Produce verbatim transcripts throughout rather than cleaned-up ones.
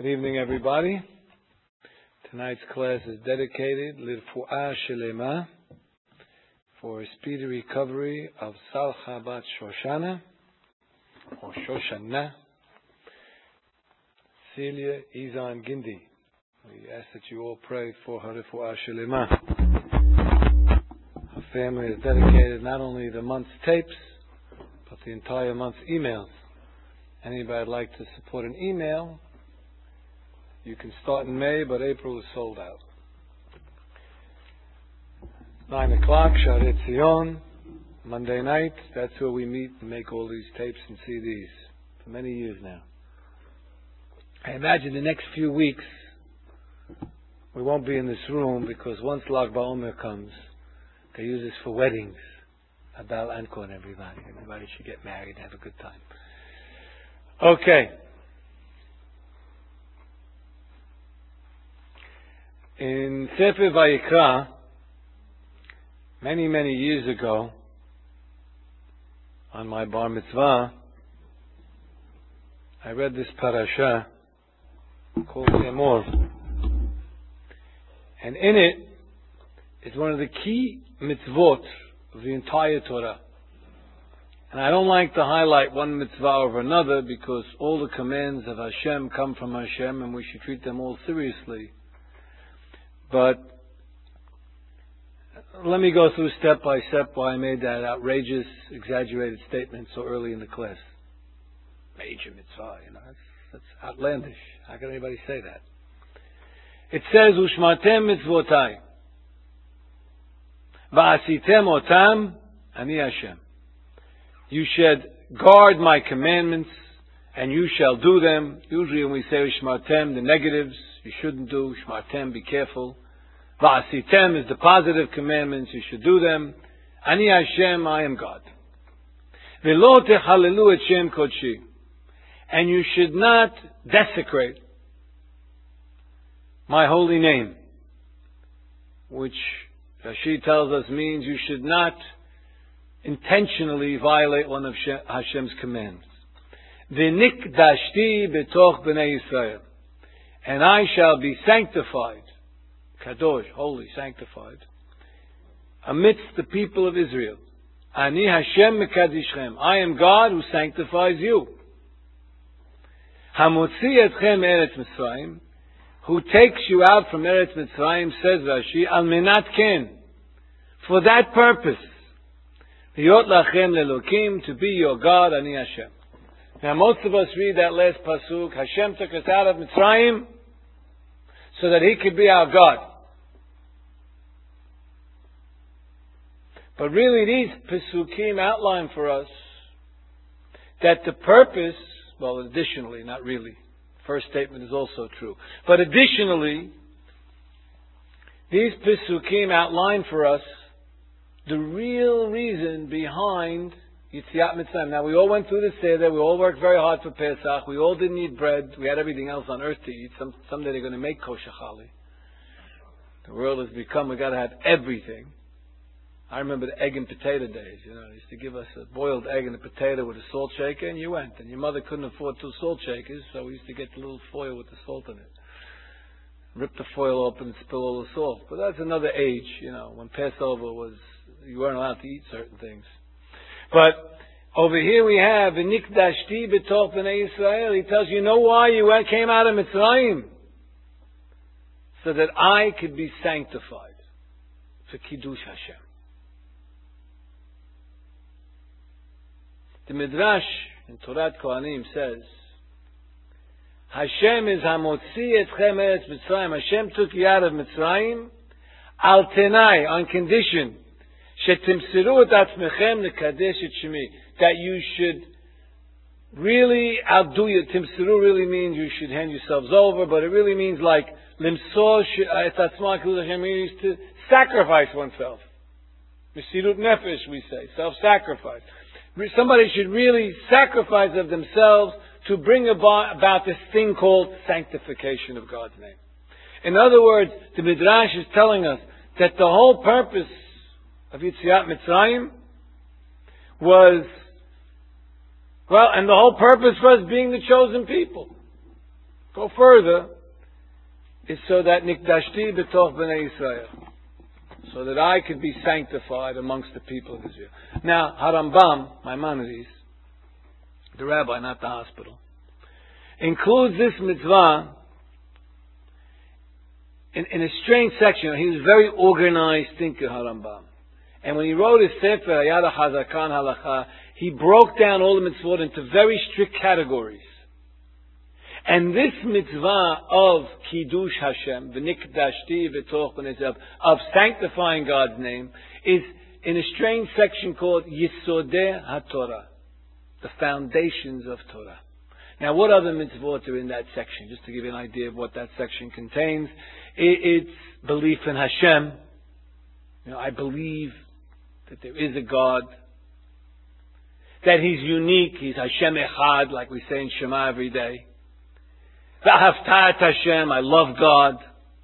Good evening, everybody. Tonight's class is dedicated L'Refuah Shelema, for a speedy recovery of Salcha Bat Shoshana, or Shoshana, Celia Izan Gindi. We ask that you all pray for her Refuah Shelema. Her family is dedicated not only the month's tapes, but the entire month's emails. Anybody would like to support an email, you can start in May, but April is sold out. Nine o'clock, Sharet Zion, Monday night. That's where we meet and make all these tapes and C Ds for many years now. I imagine the next few weeks we won't be in this room because once Lag BaOmer comes, they use this for weddings. Abel Ankon, everybody. Everybody should get married and have a good time. Okay. In Sefer Vayikra, many, many years ago, on my bar mitzvah, I read this parasha called Emor. And in it is one of the key mitzvot of the entire Torah. And I don't like to highlight one mitzvah over another because all the commands of Hashem come from Hashem and we should treat them all seriously. But let me go through step by step why I made that outrageous, exaggerated statement so early in the class. Major mitzvah, you know, that's, that's outlandish. How can anybody say that? It says, Ushmatem mitzvotai, Va'asitem otam, Ani Hashem. You should guard my commandments, and you shall do them. Usually when we say Ushmatem, the negatives, you shouldn't do. Ushmatem, be careful. Va'asitem is the positive commandments, you should do them. Ani Hashem, I am God. V'lo techalelu et Shem kodshi. And you should not desecrate my holy name, which Rashi tells us means you should not intentionally violate one of Hashem's commands. V'nikdashti betoch b'nei Yisrael. And I shall be sanctified, kadosh, holy, sanctified, amidst the people of Israel. Ani Hashem mekadishchem. I am God who sanctifies you. Hamotzi etchem eretz Mitzrayim, who takes you out from Eretz Mitzrayim, says Rashi, al menat ken, for that purpose, Hiyot lachem lelokim, to be your God, Ani Hashem. Now most of us read that last pasuk, Hashem took us out of Mitzrayim so that He could be our God. But really these pasukim outline for us that the purpose, well additionally, not really, first statement is also true, but additionally, these pasukim outline for us the real reason behind Yitziat Mitzrayim. Now we all went through the Seder, we all worked very hard for Pesach, we all didn't eat bread, we had everything else on earth to eat. Some, someday they're going to make kosher chali. The world has become, we got to have everything. I remember the egg and potato days, you know, they used to give us a boiled egg and a potato with a salt shaker and you went. And your mother couldn't afford two salt shakers, so we used to get the little foil with the salt in it. Rip the foil open and spill all the salt. But that's another age, you know, when Passover was, you weren't allowed to eat certain things. But over here we have V'nikdashti b'toch b'nei Yisrael. He tells you, you know why you came out of Mitzrayim? So that I could be sanctified. For Kiddush Hashem. The Midrash in Torah Kohanim says, Hashem is Hamotzi etchem eretz Mitzrayim. Hashem took you out of Mitzrayim al tenai, on condition shetimsiru et atzmechem lekadesh et shemi, that you should really outdo you. Timsiru really means you should hand yourselves over, but it really means like limsor et atzma k'lu Hashem, means to sacrifice oneself. Mesirut nefesh, we say, self-sacrifice. Somebody should really sacrifice of themselves to bring about, about this thing called sanctification of God's name. In other words, the Midrash is telling us that the whole purpose of Yitziat Mitzrayim was Well, and the whole purpose for us being the chosen people. go further, is so that Nikdashti b'toch b'nei Yisrael, so that I could be sanctified amongst the people of Israel. Now, Harambam, Maimonides, the rabbi, not the hospital, includes this mitzvah in, in a strange section. He was a very organized thinker, Harambam. And when he wrote his Sefer, Hayad HaChazakan Halacha, he broke down all the mitzvot into very strict categories. And this mitzvah of Kiddush Hashem, V'nikdashti v'toch b'nei Yisrael, of sanctifying God's name, is in a strange section called Yisodeh HaTorah, the foundations of Torah. Now, what other mitzvot are in that section? Just to give you an idea of what that section contains. It's belief in Hashem. You know, I believe that there is a God, that He's unique, He's Hashem Echad, like we say in Shema every day. V'ahavta et Hashem, I love God.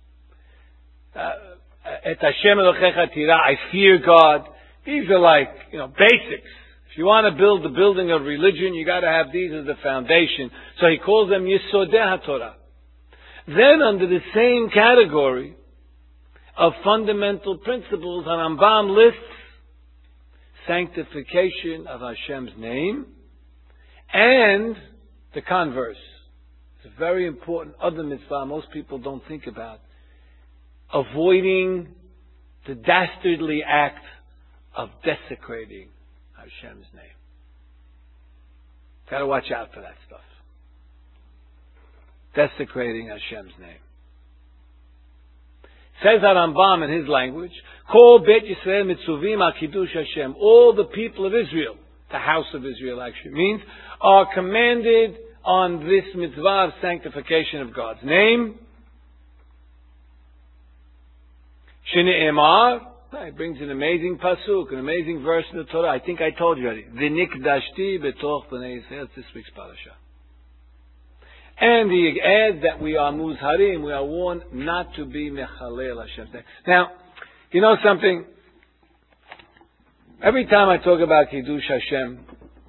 Et Hashem Elokecha tira, I fear God. These are like, you know, basics. If you want to build the building of religion, you got to have these as the foundation. So he calls them Yisodeh HaTorah. Then, under the same category of fundamental principles, Harambam lists sanctification of Hashem's name and the converse. It's a very important other mitzvah most people don't think about. Avoiding the dastardly act of desecrating Hashem's name. Got to watch out for that stuff. Desecrating Hashem's name. Says Harambam in his language, Kol Bet Yisrael mitzuvim al kiddush Hashem. All the people of Israel, the house of Israel actually means, are commanded on this mitzvah of sanctification of God's name. Shne'emar, it brings an amazing pasuk, an amazing verse in the Torah. I think I told you already. V'nikdashti b'toch b'nei Yisrael. It's this week's parasha. And he adds that we are muzharim, we are warned not to be mechalel Hashem's name. Now, you know something? Every time I talk about Kiddush Hashem,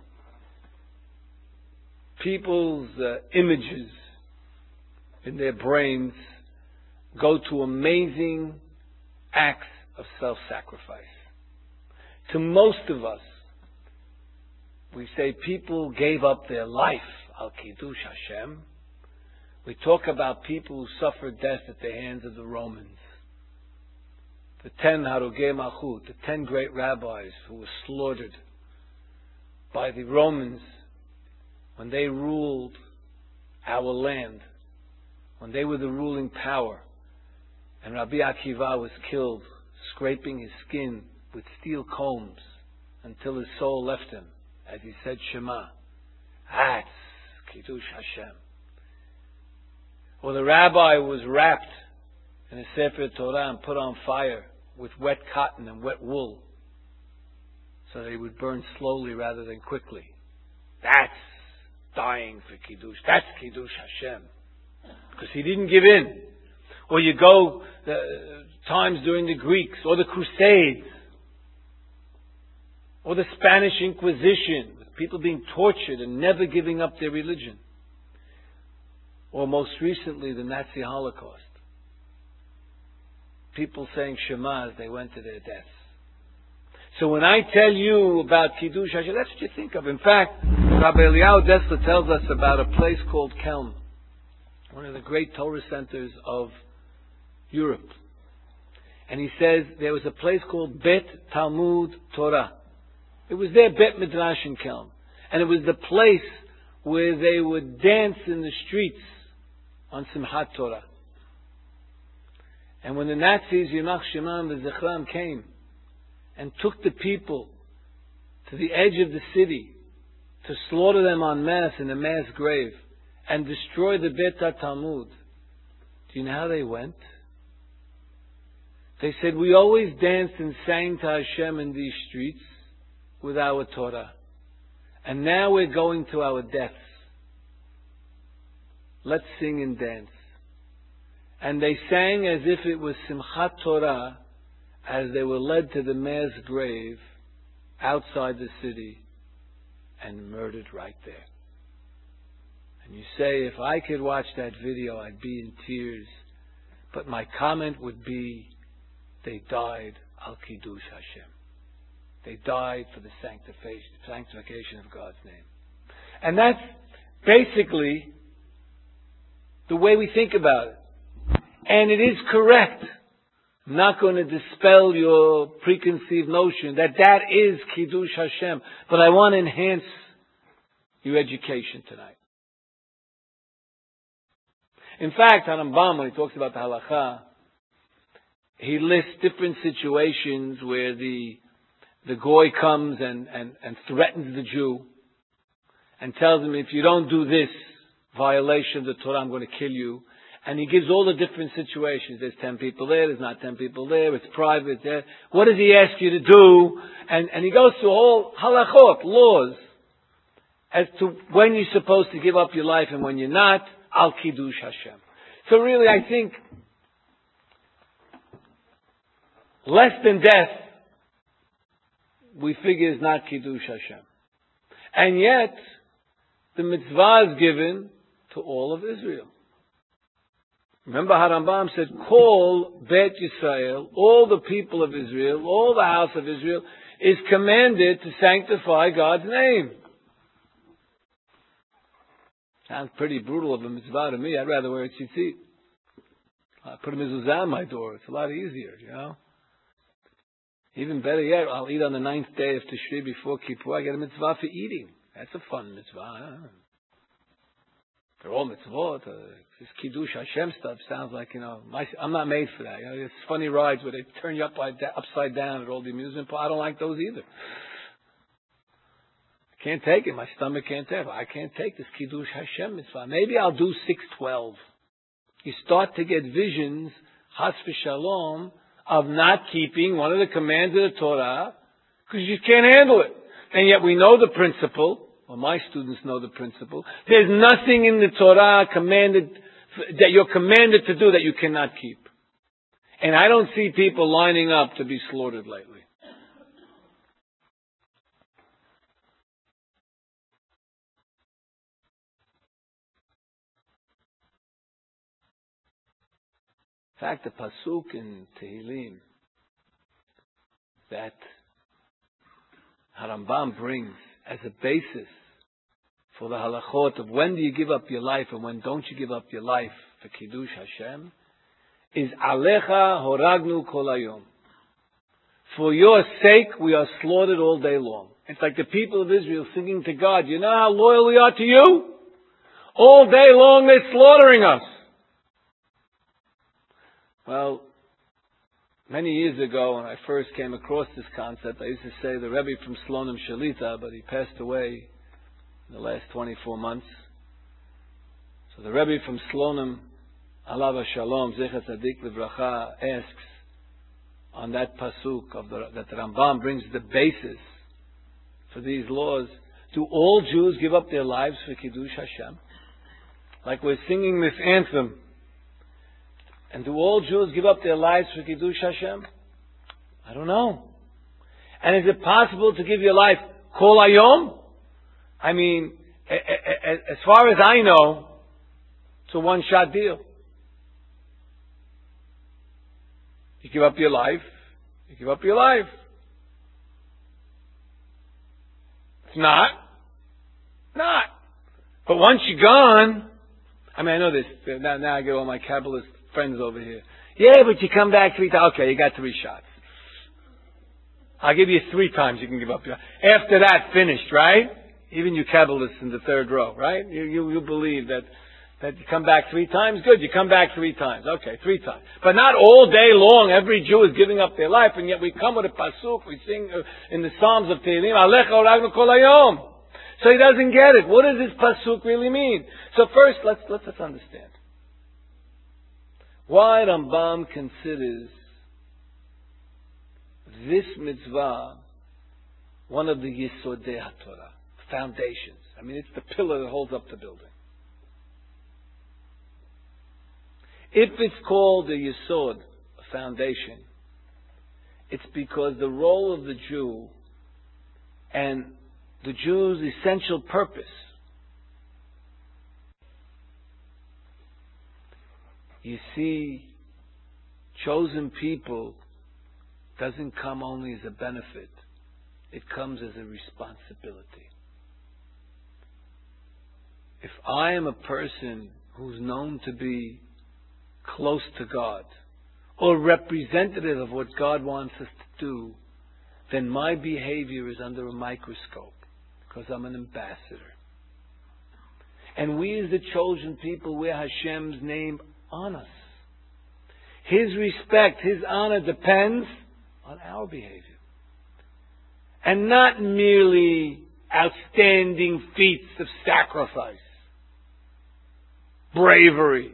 people's uh, images in their brains go to amazing acts of self-sacrifice. To most of us, we say people gave up their life al Kiddush Hashem. We talk about people who suffered death at the hands of the Romans. The ten Harugei Malchut, the ten great rabbis who were slaughtered by the Romans when they ruled our land, when they were the ruling power. And Rabbi Akiva was killed, scraping his skin with steel combs until his soul left him, as he said Shema. That's Kiddush Hashem. Or the rabbi was wrapped in a Sefer Torah and put on fire with wet cotton and wet wool so that he would burn slowly rather than quickly. That's dying for Kiddush. That's Kiddush Hashem. Because he didn't give in. Or you go uh, times during the Greeks, or the Crusades, or the Spanish Inquisition, with people being tortured and never giving up their religion. Or most recently, the Nazi Holocaust. People saying Shema as they went to their deaths. So when I tell you about Kiddush Hashem, that's what you think of. In fact, Rabbi Eliyahu Dessler tells us about a place called Kelm, one of the great Torah centers of Europe. And he says there was a place called Bet Talmud Torah. It was their Bet Midrash in Kelm. And it was the place where they would dance in the streets on Simchat Torah. And when the Nazis, Yimach Shemam v'Zechram, came and took the people to the edge of the city to slaughter them en masse in a mass grave and destroy the Bet Talmud, do you know how they went? They said, we always danced and sang to Hashem in these streets with our Torah. And now we're going to our deaths. Let's sing and dance. And they sang as if it was Simchat Torah as they were led to the mass grave outside the city and murdered right there. and you say, if I could watch that video, I'd be in tears. But my comment would be, they died al Kiddush Hashem. They died for the sanctification, sanctification of God's name. And that's basically the way we think about it. And it is correct. I'm not going to dispel your preconceived notion that that is Kiddush Hashem. But I want to enhance your education tonight. In fact, Harambam, when he talks about the halakha, he lists different situations where the the goy comes and, and, and threatens the Jew and tells him, if you don't do this violation of the Torah, I'm going to kill you. And he gives all the different situations. There's ten people there, there's not ten people there, it's private there. What does he ask you to do? And, and he goes through all halachot, laws, as to when you're supposed to give up your life and when you're not, al Kiddush Hashem. So really, I think, less than death, we figure is not Kiddush Hashem. And yet, the mitzvah is given to all of Israel. Remember, Harambam said, call Bet Yisrael, all the people of Israel, all the house of Israel, is commanded to sanctify God's name. Sounds pretty brutal of a mitzvah to me. I'd rather wear a tzitzit. I put a mezuzah on my door. It's a lot easier, you know. Even better yet, I'll eat on the ninth day of Tishri before Kippur. I get a mitzvah for eating. That's a fun mitzvah. They're all mitzvot. Uh, this Kiddush Hashem stuff sounds like, you know, my, I'm not made for that. You know, it's funny rides where they turn you up, upside down at all the amusement parks. I don't like those either. I can't take it. My stomach can't take it. I can't take this Kiddush Hashem mitzvah. Maybe I'll do six twelve. You start to get visions, chas v'shalom, of not keeping one of the commands of the Torah because you can't handle it. And yet we know the principle. Well, my students know the principle. There's nothing in the Torah commanded that you're commanded to do that you cannot keep. And I don't see people lining up to be slaughtered lately. In fact, the pasuk in Tehillim that Harambam brings as a basis for the halachot of when do you give up your life and when don't you give up your life for Kiddush Hashem is Alecha horagnu kol hayom. For your sake we are slaughtered all day long. It's like the people of Israel singing to God, you know how loyal we are to you? All day long they're slaughtering us. Well, many years ago when I first came across this concept, I used to say the Rebbe from Slonim Shalita, but he passed away in the last twenty-four months. So the Rebbe from Slonim, Alav Shalom, Zecher Tzadik Livracha, asks on that pasuk of the, that the Rambam brings the basis for these laws, do all Jews give up their lives for Kiddush Hashem? Like we're singing this anthem. And do all Jews give up their lives for Kiddush Hashem? I don't know. And is it possible to give your life kol hayom? I mean, as far as I know, it's a one-shot deal. You give up your life, you give up your life. It's not. Not. But once you're gone, I mean, I know this. Now, now I get all my Kabbalist friends over here. Yeah, but you come back three times. Okay, you got three shots. I'll give you three times you can give up your... After that, finished, right? Even you Kabbalists in the third row, right? You, you, you believe that, that you come back three times? Good, you come back three times. Okay, three times. But not all day long every Jew is giving up their life, and yet we come with a pasuk, we sing uh, in the Psalms of Tehillim, Alecha horagnu kol hayom. So he doesn't get it. What does this pasuk really mean? So first, let's, let's, let's understand. Why Rambam considers this mitzvah one of the Yesodei HaTorah, foundations. I mean, it's the pillar that holds up the building. If it's called a Yesod, a foundation, it's because the role of the Jew and the Jew's essential purpose You see, chosen people doesn't come only as a benefit. It comes as a responsibility. If I am a person who's known to be close to God, or representative of what God wants us to do, then my behavior is under a microscope, because I'm an ambassador. And we as the chosen people wear Hashem's name on us. His respect, His honor depends on our behavior. And not merely outstanding feats of sacrifice, bravery.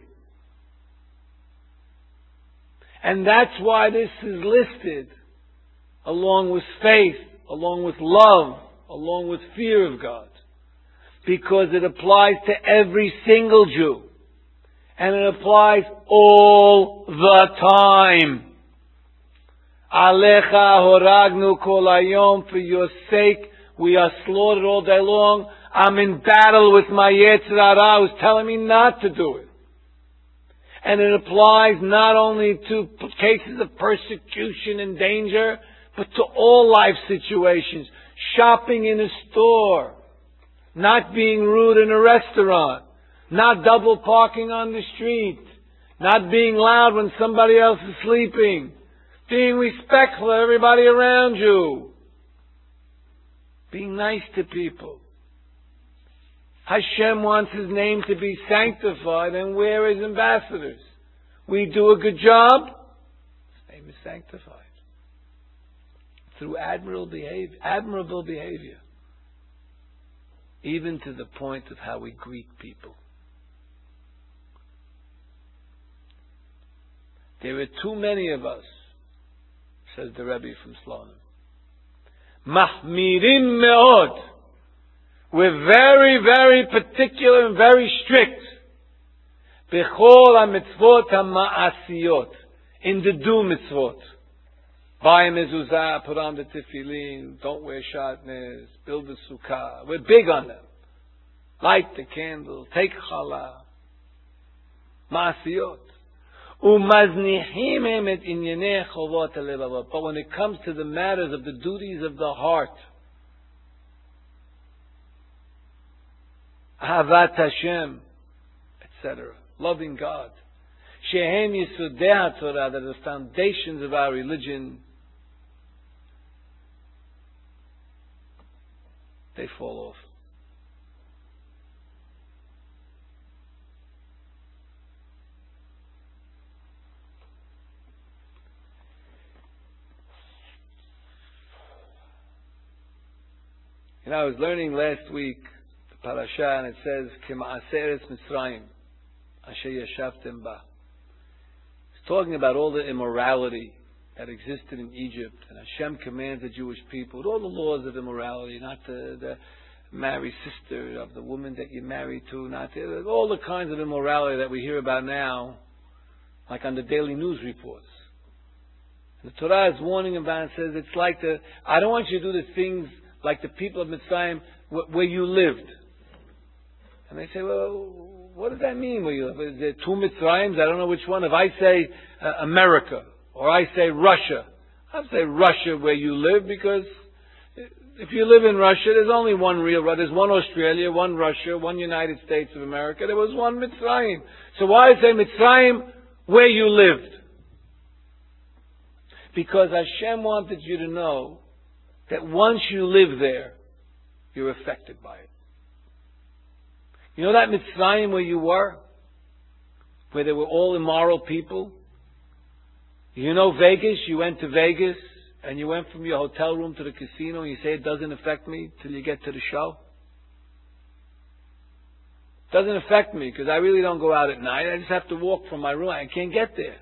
And that's why this is listed along with faith, along with love, along with fear of God. Because it applies to every single Jew. And it applies all the time. Alecha horagnu kol hayom, for your sake we are slaughtered all day long. I'm in battle with my Yetzer Hara who's telling me not to do it. And it applies not only to cases of persecution and danger, but to all life situations. Shopping in a store, not being rude in a restaurant, not double parking on the street, not being loud when somebody else is sleeping, being respectful of everybody around you, being nice to people. Hashem wants His name to be sanctified, and we're His ambassadors. We do a good job, His name is sanctified. Through admirable behavior, admirable behavior. Even to the point of how we greet people. There are too many of us, says the Rebbe from Slonim. Mahmirim me'od. We're very, very particular and very strict. Bechol ha-mitzvot ha-ma'asiyot. In the do mitzvot. Buy a mezuzah, put on the tefillin, don't wear shatnez, build a sukkah. We're big on them. Light the candle, take challah. Ma'asiyot. Umaznichim hem et inyanei chovot halevavot. But when it comes to the matters of the duties of the heart, Ahavat Hashem, et cetera, loving God, Shehem Yisodei HaTorah, that are the foundations of our religion, they fall off. You know, I was learning last week the parasha, and it says, "K'ma'aseh Eretz Mitzrayim, asher yashavtem ba." It's talking about all the immorality that existed in Egypt, and Hashem commands the Jewish people, with all the laws of immorality, not to the marry sister of the woman that you married to, not to, all the kinds of immorality that we hear about now, like on the daily news reports. And the Torah is warning about it, says it's like the, I don't want you to do the things like the people of Mitzrayim where you lived. And they say, well, what does that mean where you live? Is there two Mitzrayims? I don't know which one. If I say uh, America, or I say Russia, I'd say Russia where you live, because if you live in Russia, there's only one real Russia. There's one Australia, one Russia, one United States of America. There was one Mitzrayim. So why say Mitzrayim where you lived? Because Hashem wanted you to know that once you live there, you're affected by it. You know that Mitzrayim where you were? Where they were all immoral people? You know Vegas? You went to Vegas and you went from your hotel room to the casino and you say it doesn't affect me till you get to the show? It doesn't affect me because I really don't go out at night. I just have to walk from my room. I can't get there.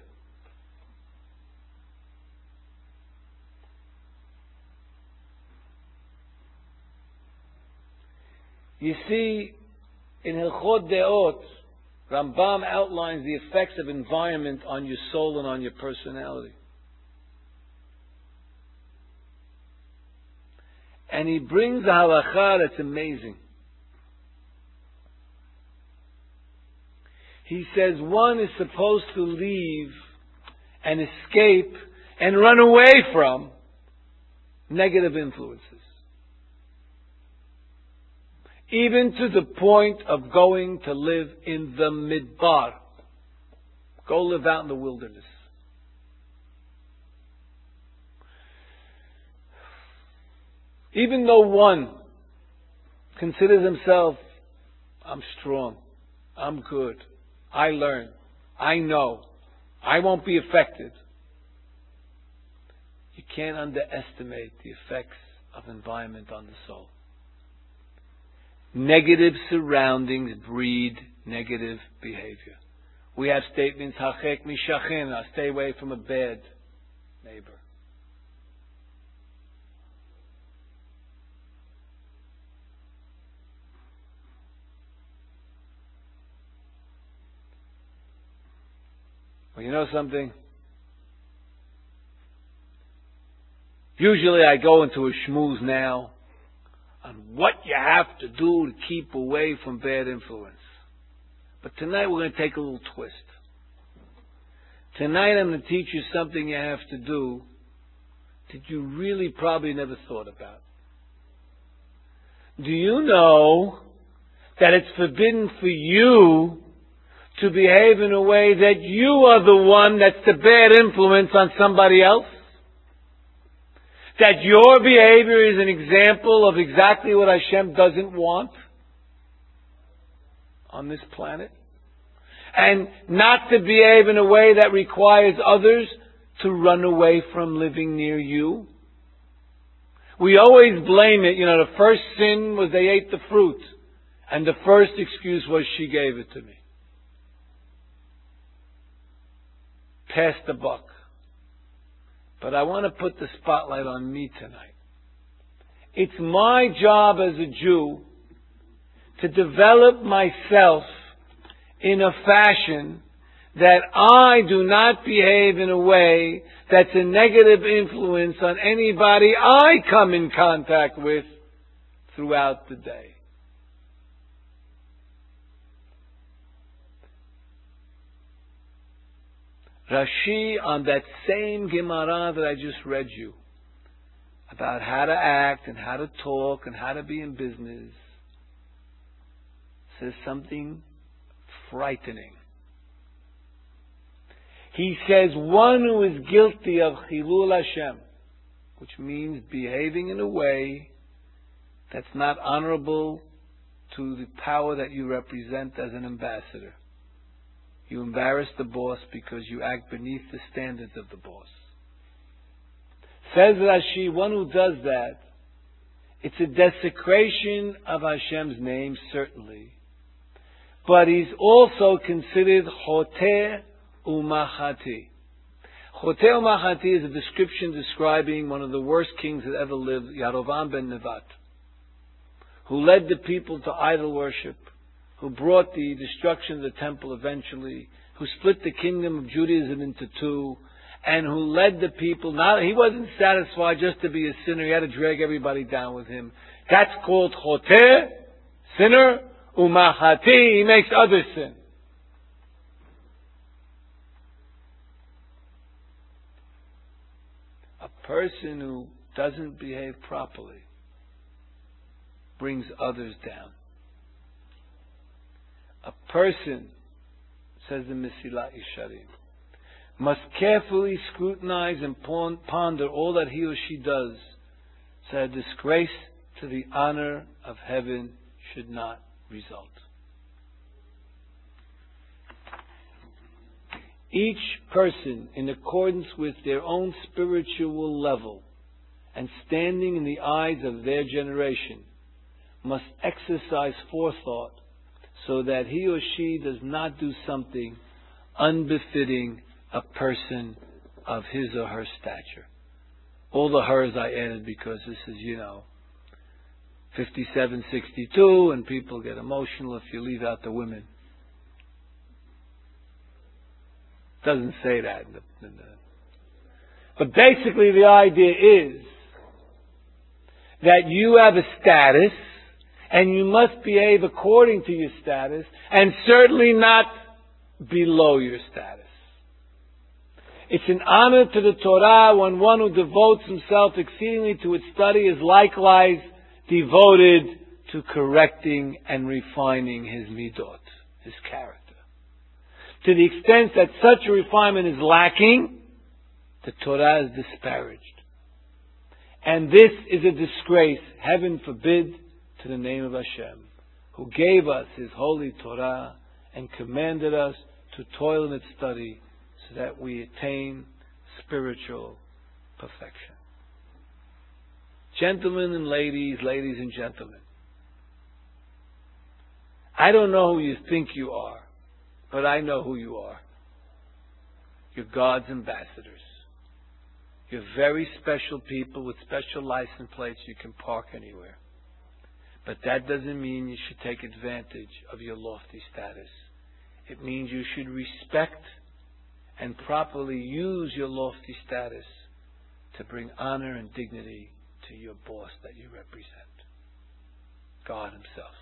You see, in Hilchot Deot, Rambam outlines the effects of environment on your soul and on your personality. And he brings a halacha that's amazing. he says one is supposed to leave and escape and run away from negative influences. Even to the point of going to live in the midbar. Go live out in the wilderness. Even though one considers himself, I'm strong, I'm good, I learn, I know, I won't be affected. You can't underestimate the effects of environment on the soul. Negative surroundings breed negative behavior. We have statements, Hachek mishachin, stay away from a bad neighbor. Well, you know something? Usually I go into a schmooze now on what you have to do to keep away from bad influence. But tonight we're going to take a little twist. Tonight I'm going to teach you something you have to do that you really probably never thought about. Do you know that it's forbidden for you to behave in a way that you are the one that's the bad influence on somebody else? That your behavior is an example of exactly what Hashem doesn't want on this planet? And not to behave in a way that requires others to run away from living near you? We always blame it. You know, the first sin was they ate the fruit. And the first excuse was she gave it to me. Pass the buck. But I want to put the spotlight on me tonight. It's my job as a Jew to develop myself in a fashion that I do not behave in a way that's a negative influence on anybody I come in contact with throughout the day. Rashi, on that same Gemara that I just read you, about how to act and how to talk and how to be in business, says something frightening. He says one who is guilty of Chilul Hashem, which means behaving in a way that's not honorable to the power that you represent as an ambassador. You embarrass the boss because you act beneath the standards of the boss. Says Rashi, one who does that, it's a desecration of Hashem's name, certainly. But he's also considered Choteh Umachati. Choteh Umachati is a description describing one of the worst kings that ever lived, Yarovam ben Nevat, who led the people to idol worship, who brought the destruction of the temple eventually, who split the kingdom of Judaism into two, and who led the people. Not, he wasn't satisfied just to be a sinner. He had to drag everybody down with him. That's called Choteh, sinner, Umachati, he makes others sin. A person who doesn't behave properly brings others down. A person, says the Mesilat Yesharim, must carefully scrutinize and ponder all that he or she does, so that a disgrace to the honor of heaven should not result. Each person, in accordance with their own spiritual level and standing in the eyes of their generation, must exercise forethought so that he or she does not do something unbefitting a person of his or her stature. All the hers I added because this is, you know, fifty-seven sixty-two, and people get emotional if you leave out the women. Doesn't say that. In the, in the, but basically the idea is that you have a status, and you must behave according to your status, and certainly not below your status. It's an honor to the Torah when one who devotes himself exceedingly to its study is likewise devoted to correcting and refining his midot, his character. To the extent that such a refinement is lacking, the Torah is disparaged. And this is a disgrace, heaven forbid, to the name of Hashem, who gave us His holy Torah and commanded us to toil in its study so that we attain spiritual perfection. Gentlemen and ladies, ladies and gentlemen, I don't know who you think you are, but I know who you are. You're God's ambassadors. You're very special people with special license plates. You can park anywhere. But that doesn't mean you should take advantage of your lofty status. It means you should respect and properly use your lofty status to bring honor and dignity to your boss that you represent, God Himself.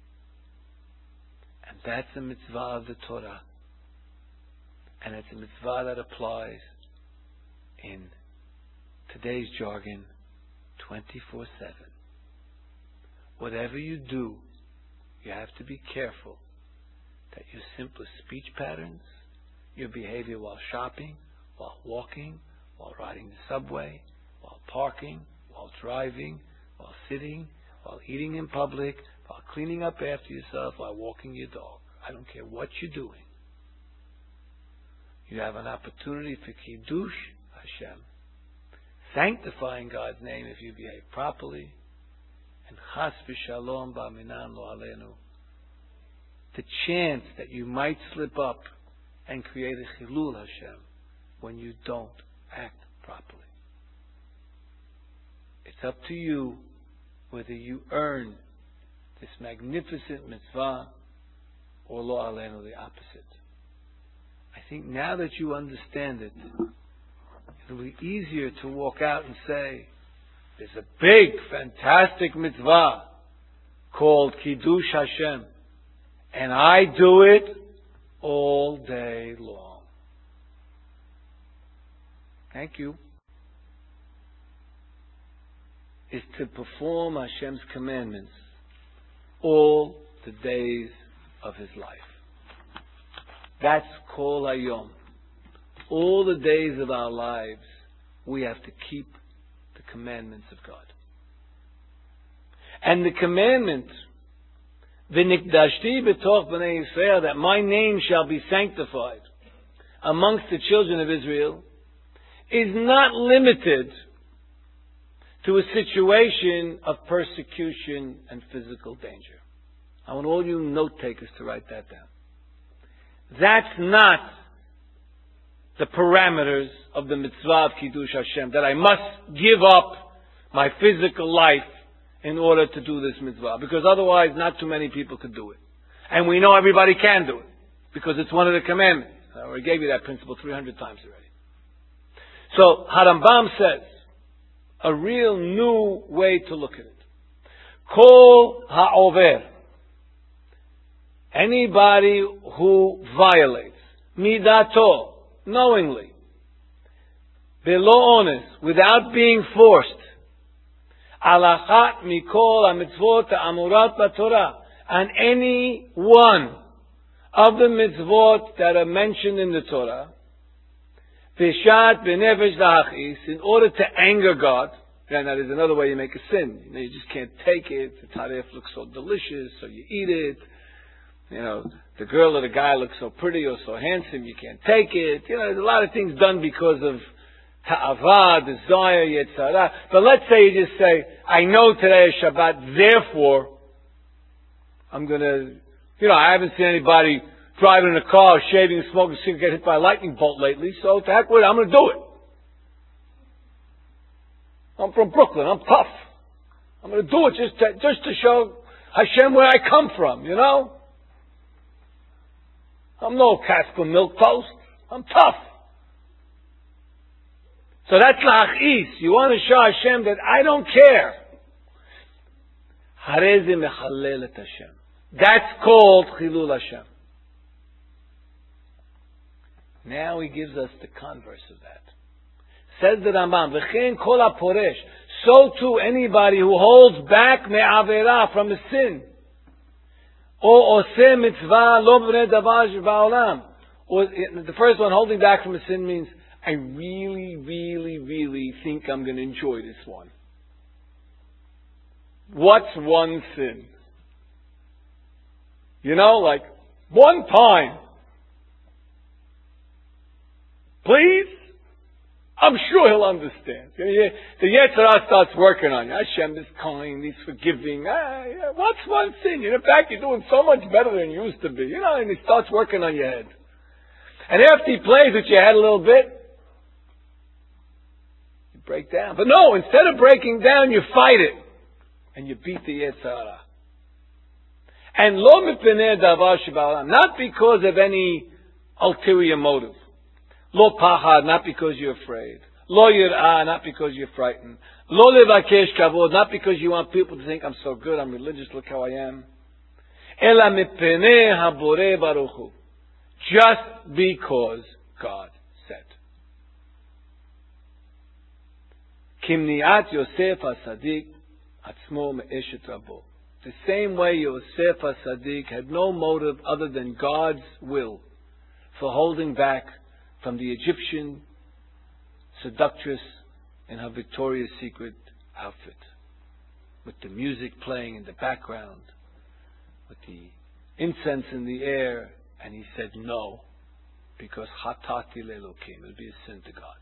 And that's a mitzvah of the Torah. And it's a mitzvah that applies in today's jargon, twenty-four seven. Whatever you do, you have to be careful that your simple speech patterns, your behavior while shopping, while walking, while riding the subway, while parking, while driving, while sitting, while eating in public, while cleaning up after yourself, while walking your dog. I don't care what you're doing. You have an opportunity for Kiddush Hashem, sanctifying God's name if you behave properly, and Chas v'Shalom ba'minan lo aleinu, the chance that you might slip up and create a Chilul Hashem when you don't act properly. It's up to you whether you earn this magnificent mitzvah or lo aleinu, the opposite. I think now that you understand it, it'll be easier to walk out and say, there's a big, fantastic mitzvah called Kiddush Hashem, and I do it all day long. Thank you. Is to perform Hashem's commandments all the days of his life. That's Kol Hayom. All the days of our lives, we have to keep the commandments of God. And the commandment, V'nikdashti b'toch b'nei Yisrael, that my name shall be sanctified amongst the children of Israel, is not limited to a situation of persecution and physical danger. I want all you note takers to write that down. That's not the parameters of the mitzvah of Kiddush Hashem, that I must give up my physical life in order to do this mitzvah, because otherwise not too many people could do it. And we know everybody can do it, because it's one of the commandments. I already gave you that principle three hundred times already. So Harambam says, a real new way to look at it. Kol ha'over, anybody who violates midato, knowingly, below ones, without being forced, alachat mikol hamitzvot ha'amurat b'Torah, and any one of the mitzvot that are mentioned in the Torah, Bishat b'nefesh la'achis, in order to anger God. And that is another way you make a sin. You know, you just can't take it. The taref looks so delicious, so you eat it. You know, the girl or the guy looks so pretty or so handsome, you can't take it. You know, there's a lot of things done because of ta'avah, desire, yetzarah. But let's say you just say, I know today is Shabbat, therefore, I'm gonna, you know, I haven't seen anybody driving in a car, shaving, smoking, get hit by a lightning bolt lately, so to heck with it, I'm going to do it. I'm from Brooklyn, I'm tough. I'm going to do it just to, just to show Hashem where I come from, you know? I'm no Casper milk toast. I'm tough. So that's la'achis. You want to show Hashem that I don't care. Harei ze mechalel et Hashem. That's called Chilul Hashem. Now he gives us the converse of that. Says the Rambam, V'chein kol haporesh. So too anybody who holds back me'avera from a sin. Or oseh mitzvah lo b'nei davar ba'olam. Or the first one, holding back from a sin, means I really, really, really think I'm going to enjoy this one. What's one sin? You know, like, one time. Please? I'm sure he'll understand. The Yetzer Hara starts working on you. Hashem is kind, He's forgiving. Ah, yeah. What's one sin? In fact, you're doing so much better than you used to be. You know, and he starts working on your head. And after he plays with your head a little bit, you break down. But no, instead of breaking down, you fight it. And you beat the Yetzer Hara. And lo mipnei davar sheba'olam, not because of any ulterior motive. Lo pachad, not because you're afraid. Lo yir'ah, not because you're frightened. Lo levakesh kavod, not because you want people to think I'm so good, I'm religious, look how I am. Ela mipnei haboreh baruch hu, just because God said. Kimniat Yosef HaSadik atzmo me'eshet rabo. The same way Yosef HaSadik had no motive other than God's will for holding back from the Egyptian seductress in her Victoria's Secret outfit, with the music playing in the background, with the incense in the air, and he said no, because Hatati le'Elokim, it would be a sin to God.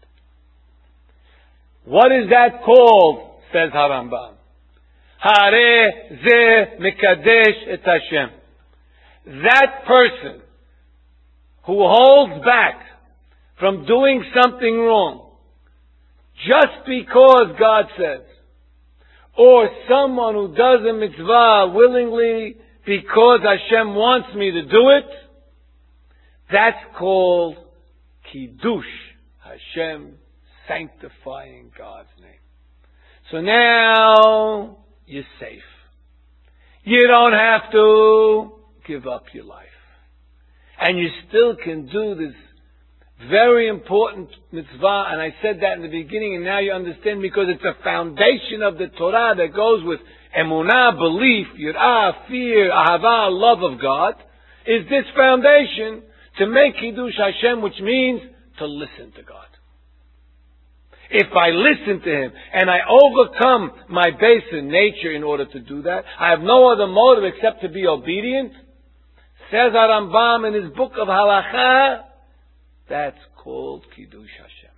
What is that called? Says Harambam. Hare ze mekadesh et Hashem. That person who holds back from doing something wrong just because God says, or someone who does a mitzvah willingly because Hashem wants me to do it, that's called Kiddush Hashem, sanctifying God's name. So now you're safe. You don't have to give up your life. And you still can do this very important mitzvah, and I said that in the beginning, and now you understand, because it's a foundation of the Torah that goes with emunah, belief, yirah, fear, ahava, love of God, is this foundation to make Kiddush Hashem, which means to listen to God. If I listen to Him, and I overcome my baser nature in order to do that, I have no other motive except to be obedient, says Rambam in his book of Halacha, that's called Kiddush Hashem.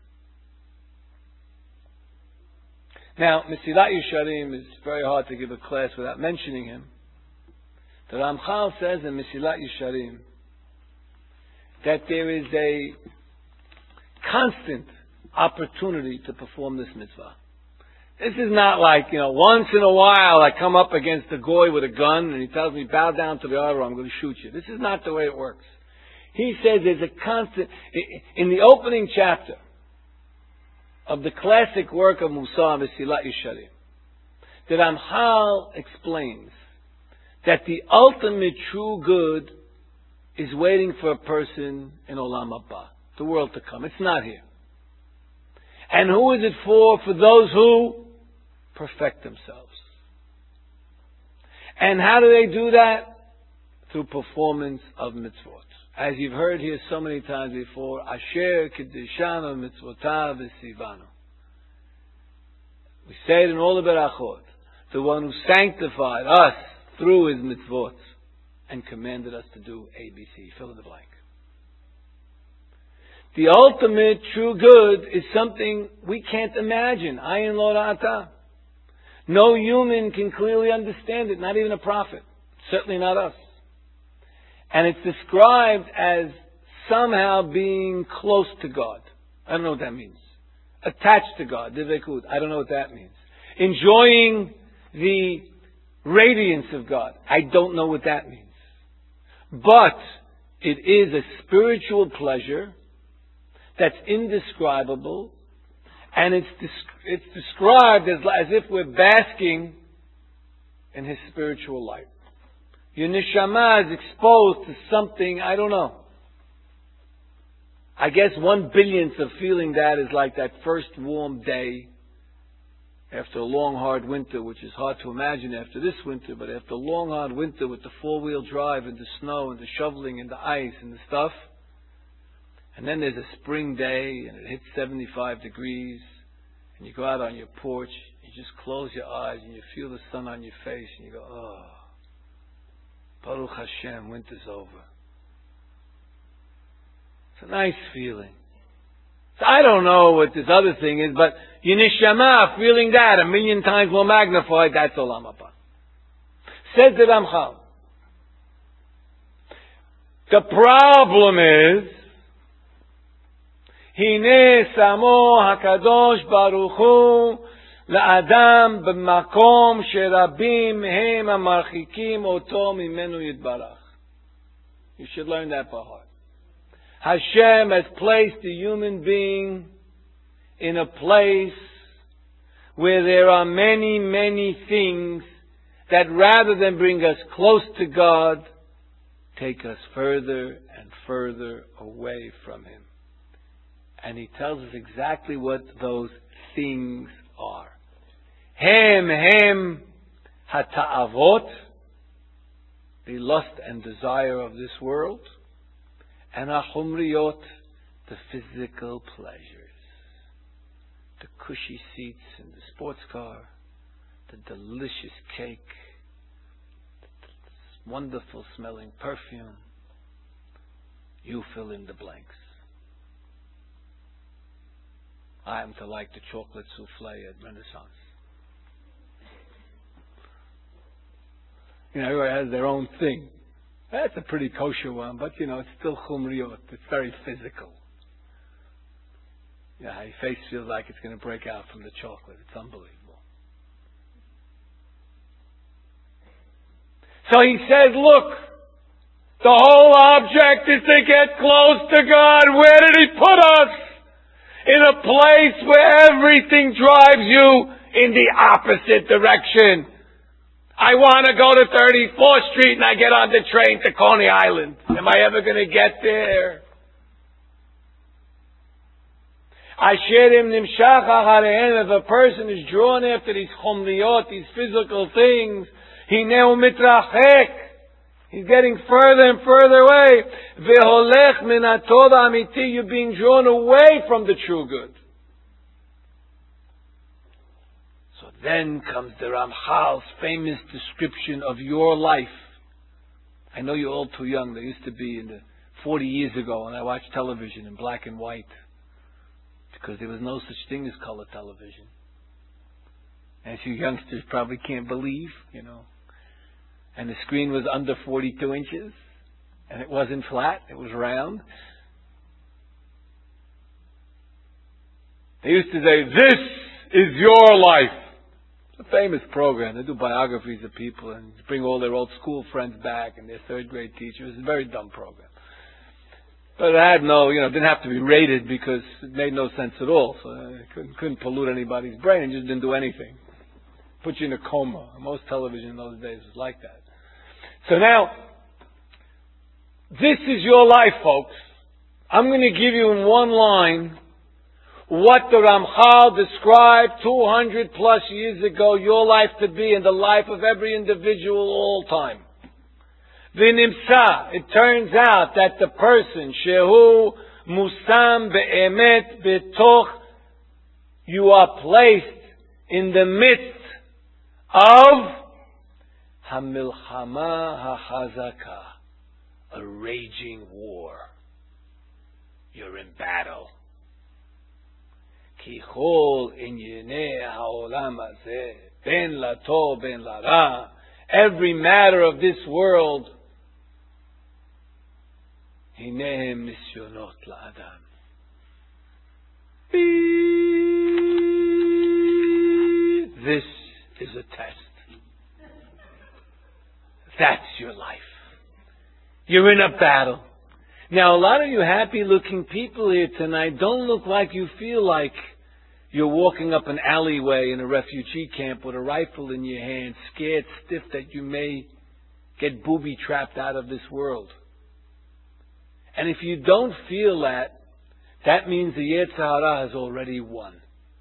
Now, Mesilat Yesharim is very hard to give a class without mentioning him. The Ramchal says in Mesilat Yesharim that there is a constant opportunity to perform this mitzvah. This is not like, you know, once in a while I come up against a goy with a gun and he tells me, bow down to the altar, I'm going to shoot you. This is not the way it works. He says there's a constant, in the opening chapter of the classic work of Musar, Mesilat Yesharim, the Ramchal explains that the ultimate true good is waiting for a person in Olam Haba, the world to come. It's not here. And who is it for? For those who perfect themselves. And how do they do that? Through performance of mitzvot. As you've heard here so many times before, Asher Kiddishanu Mitzvotav V'Sivanu. We say it in all the Berachot. The one who sanctified us through His mitzvot and commanded us to do A B C. Fill in the blank. The ultimate true good is something we can't imagine. Ayin lo ra'ata. No human can clearly understand it, not even a prophet. Certainly not us. And it's described as somehow being close to God. I don't know what that means. Attached to God. Divekud. I don't know what that means. Enjoying the radiance of God. I don't know what that means. But it is a spiritual pleasure that's indescribable, and it's it's described as, as if we're basking in His spiritual light. Your neshama is exposed to something, I don't know. I guess one billionth of feeling that is like that first warm day after a long, hard winter, which is hard to imagine after this winter, but after a long, hard winter with the four-wheel drive and the snow and the shoveling and the ice and the stuff. And then there's a spring day and it hits seventy-five degrees and you go out on your porch, you just close your eyes and you feel the sun on your face and you go, oh, Baruch Hashem, winter's over. It's a nice feeling. So I don't know what this other thing is, but your neshama feeling that a million times more magnified, that's Olam Haba. Says the Ramchal. The problem is, Hine samo hakadosh baruch hu la'adam b'makom sherabim hem amarchikim oto mimenu yitbarach. You should learn that by heart. Hashem has placed the human being in a place where there are many, many things that rather than bring us close to God, take us further and further away from Him. And He tells us exactly what those things are. Hem, hem, hata'avot, the lust and desire of this world. And achumriyot, the physical pleasures. The cushy seats in the sports car, the delicious cake, the wonderful smelling perfume. You fill in the blanks. I happen to like the chocolate souffle at Renaissance. You know, everybody has their own thing. That's a pretty kosher one, but you know, it's still chumriyot. It's very physical. Yeah, your face feels like it's going to break out from the chocolate. It's unbelievable. So he says, look, the whole object is to get close to God. Where did He put us? In a place where everything drives you in the opposite direction. I want to go to thirty-fourth Street and I get on the train to Coney Island. Am I ever going to get there? Asherim nimshach acharehem. If a person is drawn after these chumriyot, these physical things, hineu mitrachek. He's getting further and further away. Veholech min hatov amiti. You're being drawn away from the true good. Then comes the Ramchal's famous description of your life. I know you're all too young. There used to be in the forty years ago when I watched television in black and white, because there was no such thing as color television. As you youngsters probably can't believe, you know. And the screen was under forty-two inches, and it wasn't flat; it was round. They used to say, "This is your life." A famous program. They do biographies of people and bring all their old school friends back and their third grade teachers. It's a very dumb program. But it had no, you know, it didn't have to be rated because it made no sense at all. So it couldn't, couldn't pollute anybody's brain. It just didn't do anything. Put you in a coma. Most television in those days was like that. So now, this is your life, folks. I'm going to give you in one line what the Ramchal described two hundred plus years ago, your life to be and the life of every individual all time. V'nimsa, it turns out that the person, shehu musam be'emet betoch, you are placed in the midst of hamilchama hachazaka, a raging war. You're in battle. Ki chol inyinei ha'olam hazeh, ben latov ben lara, every matter of this world, hinehem nisyonot la'adam. This is a test. That's your life. You're in a battle. Now, a lot of you happy-looking people here tonight don't look like you feel like you're walking up an alleyway in a refugee camp with a rifle in your hand, scared stiff that you may get booby-trapped out of this world. And if you don't feel that, that means the Yetzer Hara has already won.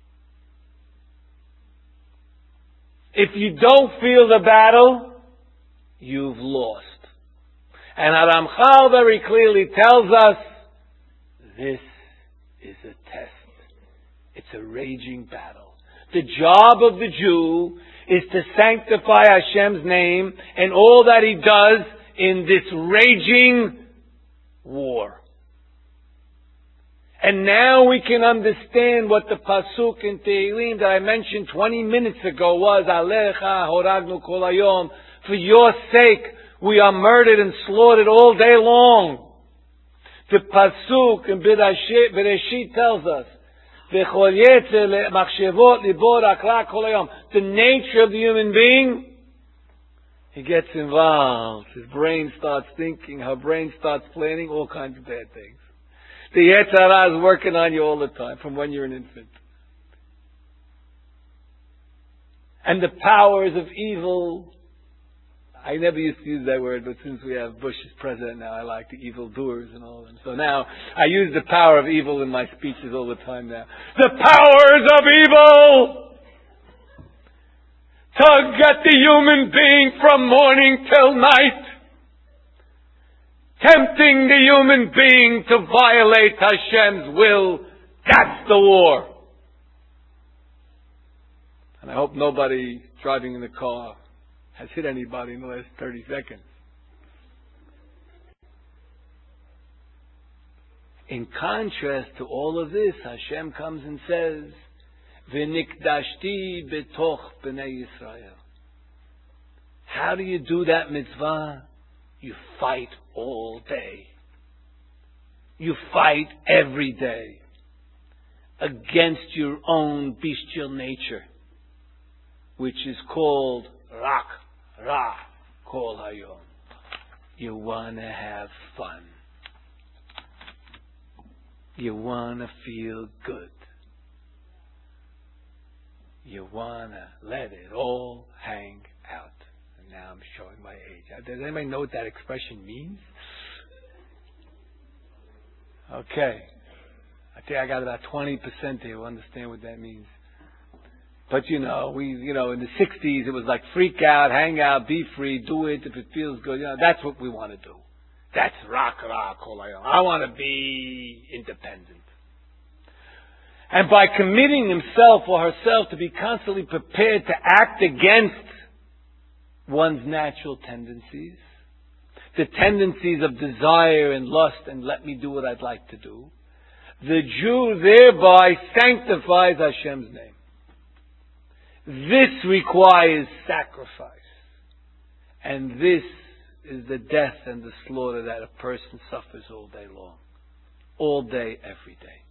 If you don't feel the battle, you've lost. And Ramchal very clearly tells us, this is a test. It's a raging battle. The job of the Jew is to sanctify Hashem's name and all that he does in this raging war. And now we can understand what the pasuk in Tehillim that I mentioned twenty minutes ago was, Alecha horagnu kol hayom. For your sake, we are murdered and slaughtered all day long. The pasuk in Bereshit tells us, the nature of the human being, he gets involved. His brain starts thinking, her brain starts planning all kinds of bad things. The Yetzer Hara is working on you all the time, from when you're an infant. And the powers of evil, I never used to use that word, but since we have Bush as president now, I like the evildoers and all of them. So now, I use the power of evil in my speeches all the time now. The powers of evil! To get the human being from morning till night. Tempting the human being to violate Hashem's will. That's the war. And I hope nobody driving in the car has hit anybody in the last thirty seconds. In contrast to all of this, Hashem comes and says, V'nikdashti betoch b'nei Yisrael. How do you do that mitzvah? You fight all day. You fight every day against your own bestial nature, which is called rak ra kol hayom. You want to have fun. You want to feel good. You want to let it all hang out. Now I'm showing my age. Does anybody know what that expression means? Okay. I think I got about twenty percent here who understand what that means. But you know, we, you know, in the sixties it was like freak out, hang out, be free, do it if it feels good. You know, that's what we want to do. That's rak ra kol hayom. I want to be independent. And by committing himself or herself to be constantly prepared to act against one's natural tendencies, the tendencies of desire and lust and let me do what I'd like to do, the Jew thereby sanctifies Hashem's name. This requires sacrifice. And this is the death and the slaughter that a person suffers all day long. All day, every day.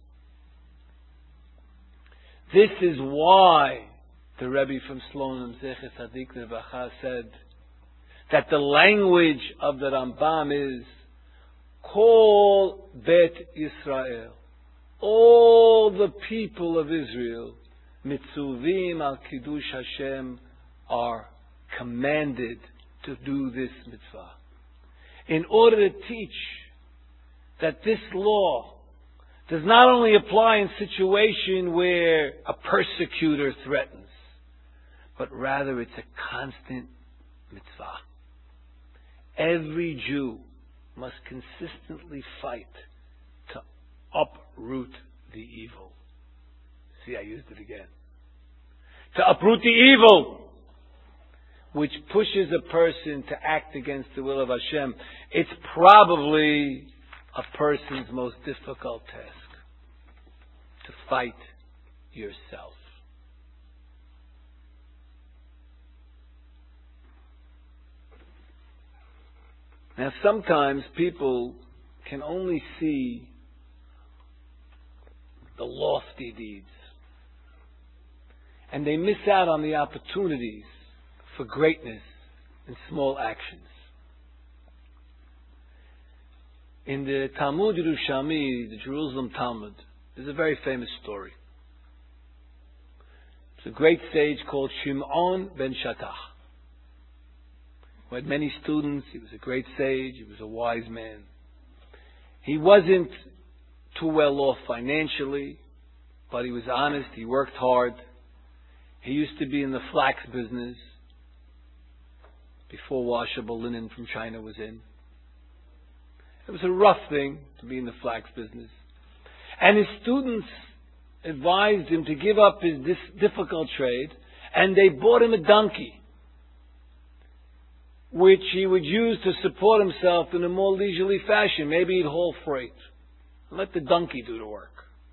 This is why the Rebbe from Slonim, Zecher Tzadik Levacha, said that the language of the Rambam is Kol Bet Yisrael. All the people of Israel, Mitzuvim al Kiddush Hashem, are commanded to do this mitzvah. In order to teach that this law does not only apply in situation where a persecutor threatens, but rather it's a constant mitzvah. Every Jew must consistently fight to uproot the evil. See, I used it again. To uproot the evil, which pushes a person to act against the will of Hashem. It's probably a person's most difficult task. To fight yourself. Now sometimes people can only see the lofty deeds. And they miss out on the opportunities for greatness in small actions. In the Talmud Yerushalmi, the Jerusalem Talmud, there's a very famous story. It's a great sage called Shimon ben Shattach, who had many students. He was a great sage. He was a wise man. He wasn't too well off financially, but he was honest, he worked hard. He used to be in the flax business before washable linen from China was in. It was a rough thing to be in the flax business. And his students advised him to give up his dis- difficult trade, and they bought him a donkey, which he would use to support himself in a more leisurely fashion. Maybe he'd haul freight. Let the donkey do the work.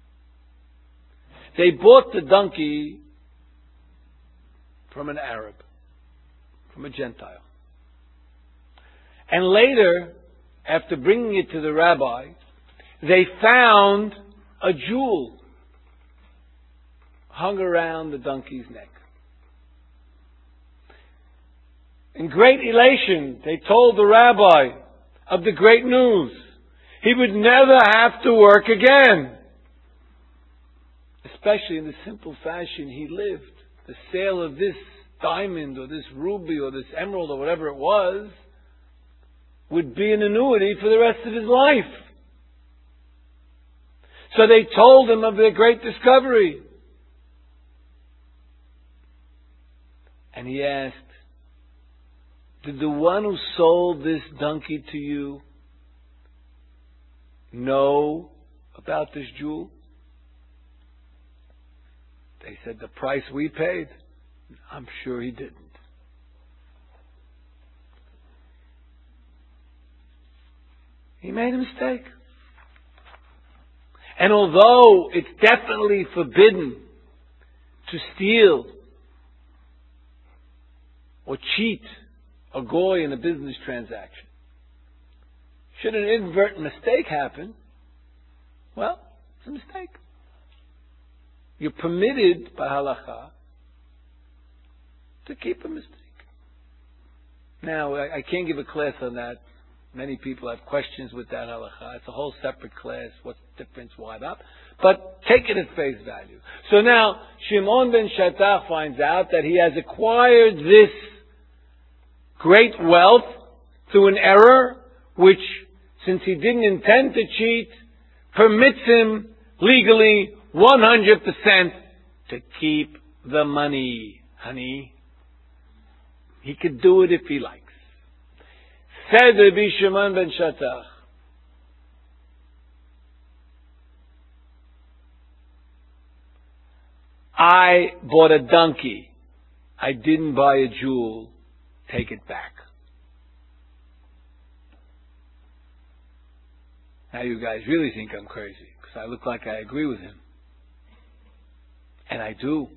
They bought the donkey from an Arab, from a Gentile. And later, after bringing it to the rabbi, they found a jewel hung around the donkey's neck. In great elation, they told the rabbi of the great news. He would never have to work again. Especially in the simple fashion he lived. The sale of this diamond or this ruby or this emerald or whatever it was would be an annuity for the rest of his life. So they told him of their great discovery. And he asked, did the one who sold this donkey to you know about this jewel? They said, the price we paid? I'm sure he didn't. He made a mistake. And although it's definitely forbidden to steal or cheat a goy in a business transaction, should an inadvertent mistake happen, well, it's a mistake. You're permitted by halacha to keep a mistake. Now, I, I can't give a class on that. Many people have questions with that halacha. It's a whole separate class. What's the difference? Why not? But take it at face value. So now, Shimon ben Shattach finds out that he has acquired this great wealth through an error, which, since he didn't intend to cheat, permits him legally one hundred percent to keep the money, honey. He could do it if he likes. Said Rabbi Shimon ben Shattach, I bought a donkey. I didn't buy a jewel. Take it back. Now you guys really think I'm crazy because I look like I agree with him. And I do.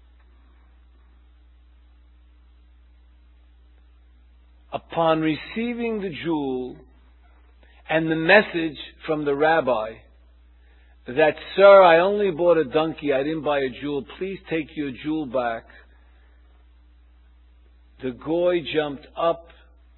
Upon receiving the jewel and the message from the rabbi that, sir, I only bought a donkey, I didn't buy a jewel, please take your jewel back, the goy jumped up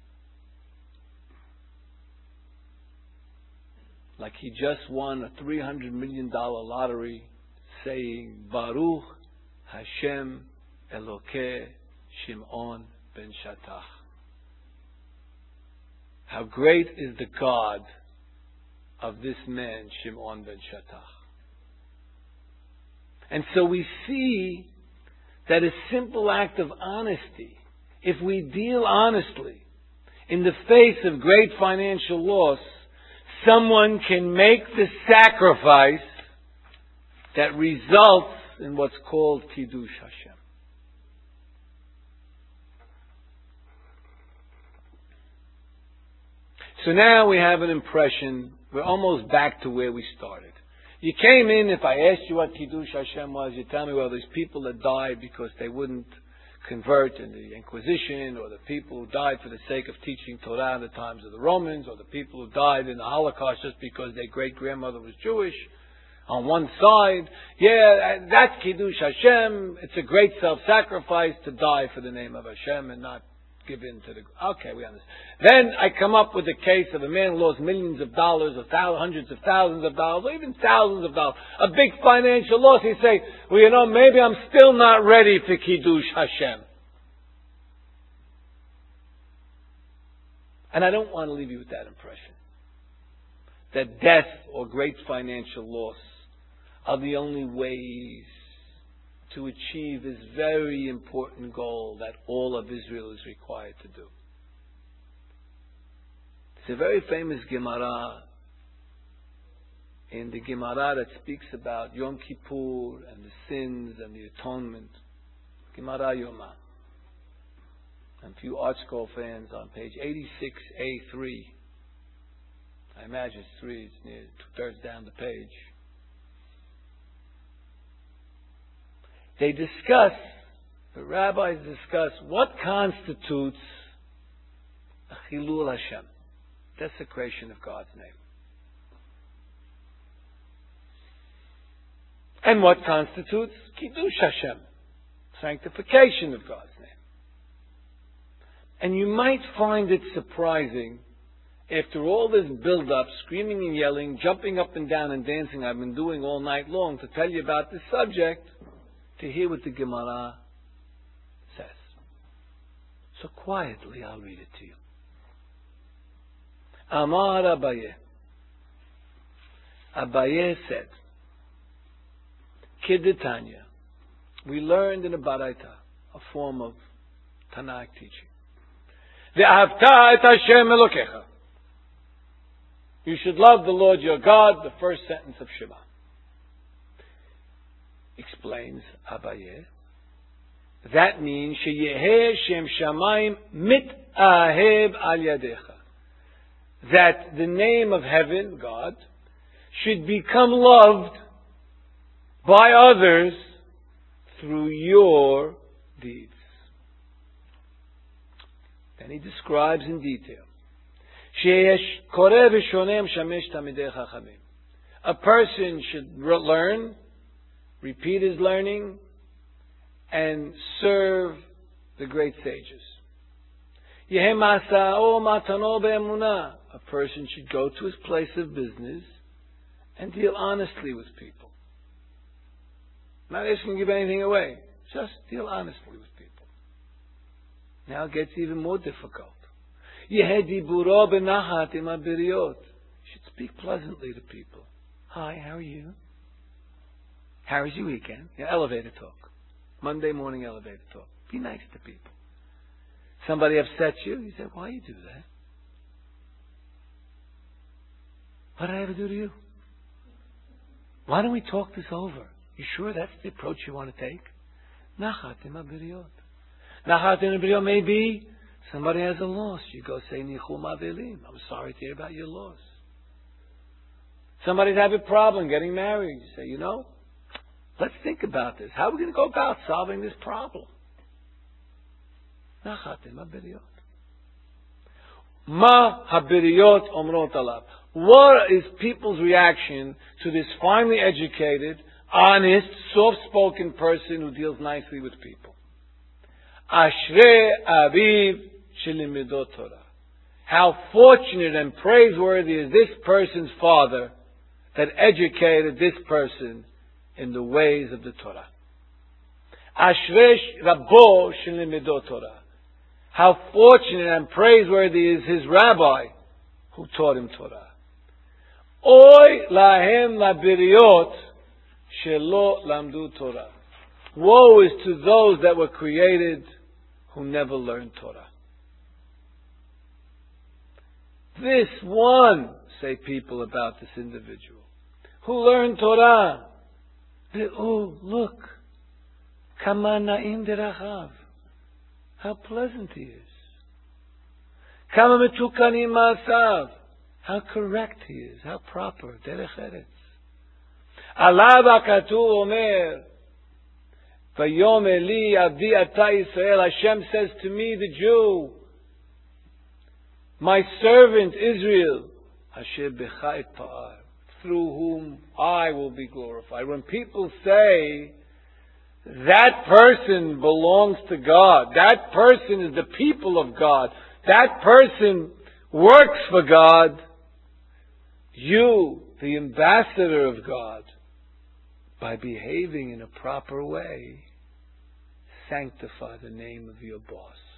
like he just won a three hundred million dollars lottery, saying, Baruch Hashem Elokeh Shimon ben Shattach. How great is the God of this man, Shimon ben Shattach. And so we see that a simple act of honesty, if we deal honestly in the face of great financial loss, someone can make the sacrifice that results in what's called Kiddush Hashem. So now we have an impression, we're almost back to where we started. You came in, if I asked you what Kiddush Hashem was, you tell me, well, there's people that died because they wouldn't convert in the Inquisition, or the people who died for the sake of teaching Torah in the times of the Romans, or the people who died in the Holocaust just because their great-grandmother was Jewish. On one side, yeah, that's Kiddush Hashem. It's a great self-sacrifice to die for the name of Hashem and not give in to the... Okay, we understand. Then I come up with a case of a man who lost millions of dollars, or thousands, hundreds of thousands of dollars, or even thousands of dollars. A big financial loss. He say, well, you know, maybe I'm still not ready for Kiddush Hashem. And I don't want to leave you with that impression. that death or great financial loss are the only ways to achieve this very important goal that all of Israel is required to do. It's a very famous Gemara in the Gemara that speaks about Yom Kippur and the sins and the atonement. Gemara Yoma. And for you ArtScroll fans, on page eighty-six A three, I imagine it's three, it's near two-thirds down the page. They discuss, the rabbis discuss, what constitutes a Chilul Hashem, desecration of God's name. And what constitutes Kiddush Hashem, sanctification of God's name. And you might find it surprising, after all this build-up, screaming and yelling, jumping up and down and dancing I've been doing all night long to tell you about this subject, to hear what the Gemara says. So quietly I'll read it to you. Amar Abaye. Abaye said, Kedetanya. We learned in a Baraita, a form of Tanakh teaching. Ve'ahavta et Hashem Elokecha. You should love the Lord your God, the first sentence of Shema. Explains Abaye. That means Sheyeheh Shem Shamayim Mit'aheb Al Yadecha. That the name of heaven, God, should become loved by others through your deeds. Then he describes in detail. A person should learn, repeat his learning, and serve the great sages. A person should go to his place of business and deal honestly with people. Not asking to give anything away. Just deal honestly with people. Now it gets even more difficult. You should speak pleasantly to people. Hi, how are you? How was your weekend? Yeah, elevator talk. Monday morning elevator talk. Be nice to people. Somebody upsets you, you say, why you do that? What did I ever do to you? Why don't we talk this over? You sure that's the approach you want to take? Nachat im abiriyot. Nachat im abiriyot may be somebody has a loss. You go say, Nichum avelim. I'm sorry to hear about your loss. Somebody's having a problem getting married. You say, you know, let's think about this. How are we going to go about solving this problem? Nachat im abiriyot. Ma habiriyot omrot alav. What is people's reaction to this finely educated, honest, soft-spoken person who deals nicely with people? Ashrei aviv shelimidot Torah. How fortunate and praiseworthy is this person's father that educated this person in the ways of the Torah. Ashrei rabo shelimidot Torah. How fortunate and praiseworthy is his rabbi who taught him Torah. Oy lahem labiriyot shelo lamdu Torah. Woe is to those that were created who never learned Torah. This one, say people about this individual, who learned Torah. Oh, look, kama na'im derachav. How pleasant he is. Kama metukanim ma'asav. How correct he is. How proper. Derech eretz. Alav hakatu omer. Vayom Eli avdi ata Yisrael. Hashem says to me, the Jew, my servant Israel, Asher becha et pa'ar, through whom I will be glorified. When people say that person belongs to God, that person is the people of God, that person works for God, you, the ambassador of God, by behaving in a proper way, sanctify the name of your boss.